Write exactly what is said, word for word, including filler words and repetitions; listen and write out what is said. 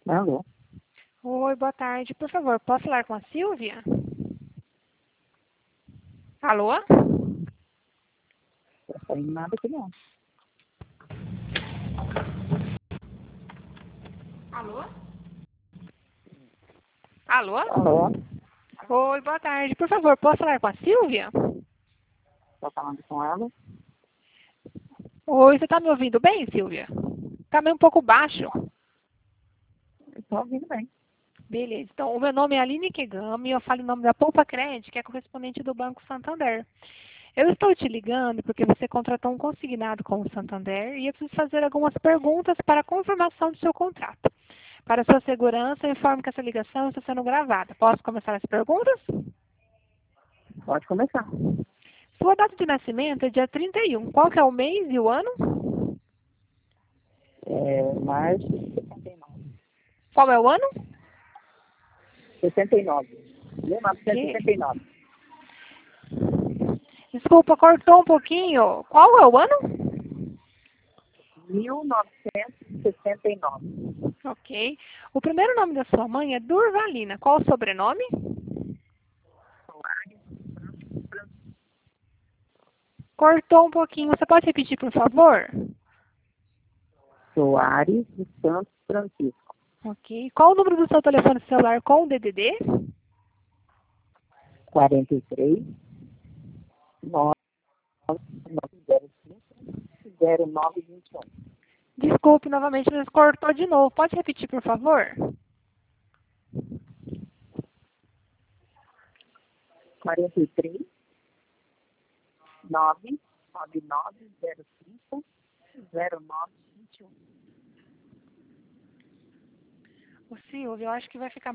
Alô? Oi, boa tarde. Por favor, posso falar com a Silvia? Alô? Não tá indo nada aqui não. Alô? Alô? Alô? Oi, boa tarde. Por favor, posso falar com a Silvia? Tô falando com ela? Oi, você está me ouvindo bem, Silvia? Está meio um pouco baixo. Tô ouvindo bem. Beleza. Então, o meu nome é Aline Kegami e eu falo em nome da Poupa Cred, que é correspondente do Banco Santander. Eu estou te ligando porque você contratou um consignado com o Santander e eu preciso fazer algumas perguntas para a confirmação do seu contrato. Para sua segurança, eu informo que essa ligação está sendo gravada. Posso começar as perguntas? Pode começar. Sua data de nascimento é dia trinta e um. Qual que é o mês e o ano? É março de sessenta e nove. Qual é o ano? sessenta e nove. mil novecentos e Que... sessenta e nove. Desculpa, cortou um pouquinho. Qual é o ano? mil novecentos e sessenta e nove. Ok. O primeiro nome da sua mãe é Durvalina. Qual o sobrenome? Cortou um pouquinho. Você pode repetir, por favor? Soares dos Santos Francisco. Ok. Qual o número do seu telefone celular com o D D D? quarenta e três, nove zero cinco, zero nove vinte e um. Desculpe, novamente, mas cortou de novo. Pode repetir, por favor? quarenta e três, nove nove nove zero cinco, zero nove vinte e um. O Silvio, eu acho que vai ficar